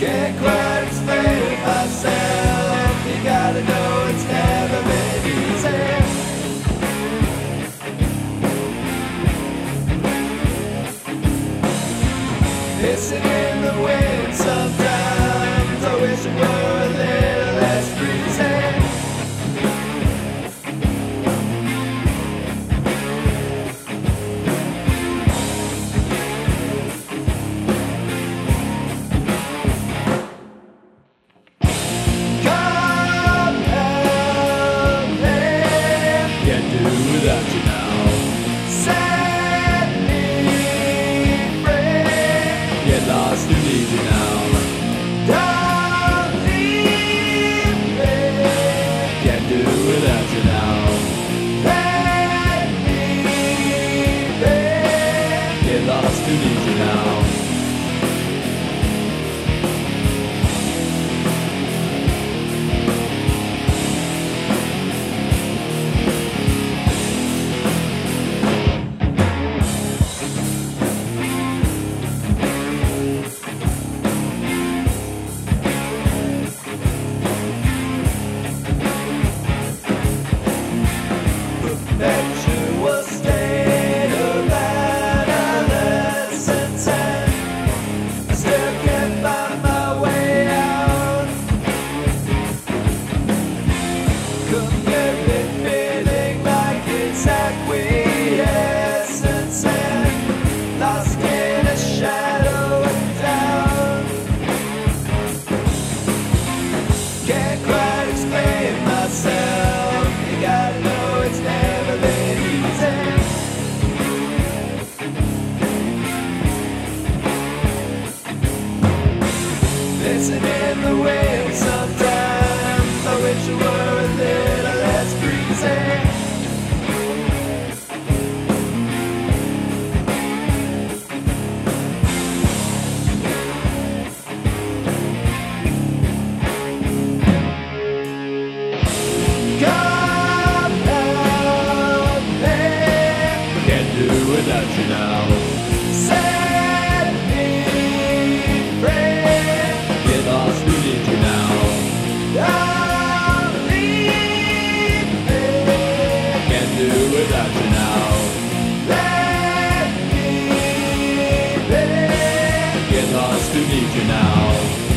Can't quite explain myself. You gotta know it's never been easy. Missing in the wind sometimes. I wish it were a little less breezy. Without you now, set me free. Get lost and need you now. Don't leave me. Can't do without you now. Let me be. Get lost and need you now. Perpetual state of adolescence, and I still can't find my way out. Completely feeling like it's acquiescence and lost in a shadow of doubt. Can't quite explain myself. You gotta know it's never been easy. Listen in the wind sometimes. I wish it were a little less breezy. Without you now, set me free. Get lost, we need you now. Don't leave me. Can't do without you now. Let me be. Get lost, we need you now.